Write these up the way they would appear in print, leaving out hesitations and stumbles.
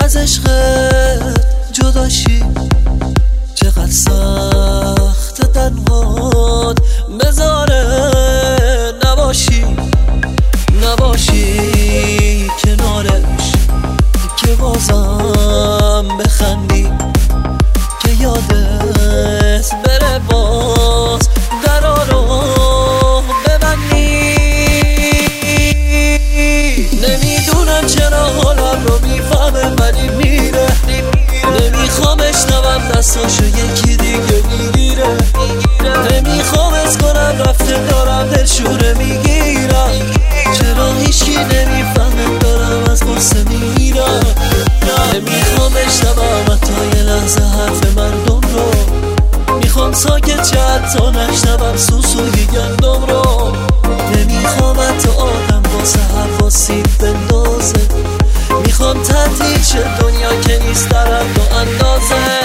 از عشقت جداشی، چقدر سخت تنهات بذاره نباشی کنارش، که بازم بخندی، که یادت بره باز درا رو ببندی. نمیدونم چرا حالم رو میفهمه ولی میره، نمیخوام اشنوم دستاشو یکی دیگه میگیره، نمیخوام از کنم رفته دارم دلشوره میگیرم، چرا هیچی نمیفهمه دارم از قصه میرم. نمیخوام اشنوم حتی یه لحظه حرف مردم رو، میخوام ساکت چه حتی نشنوم سوسوی گندم رو، نمیخوام حتی آدم واسه حرفا سیب بندازه، میخوام تعطیل شه دنیا که نیست در حد و اندازه.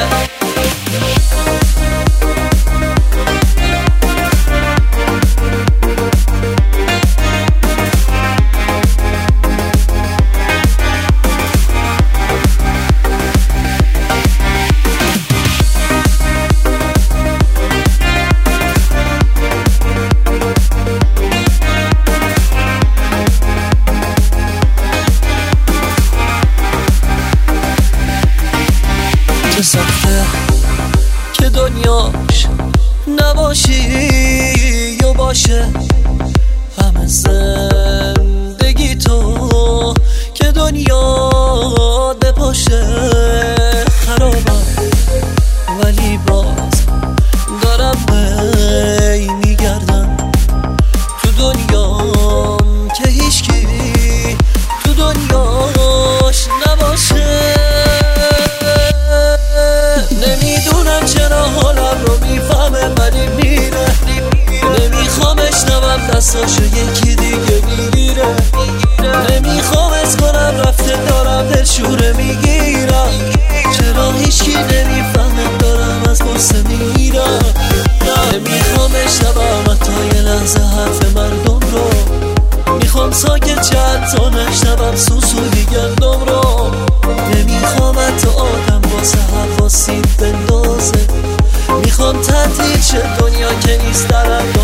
چه سخته که دنیاش نباشی یا باشه، همه زندگی تو که دنیا بپاشه. خرابم ولی باز دارم بی میگردم تو دنیام که هیچکی تو دنیاش نباشه. نمیدونم چرا حالم رو میفهمه ولی میره، نمیخوام اشنوم دستاشو یکی دیگه میگیره، نمیخوام از کنم رفته دارم دلشوره میگیرم، چرا هیچکی نمیفهمه دارم از قصه میرم. نمیخوام اشنوم حتی یه لحظه حرف مردم رو، میخوام ساکت چه حتی نشنوم سوسوی گندم رو، نمیخوام حتی آدم واسه حرفا سیب بندازه، میخوام تعطیل شه دنیا که نیست در حد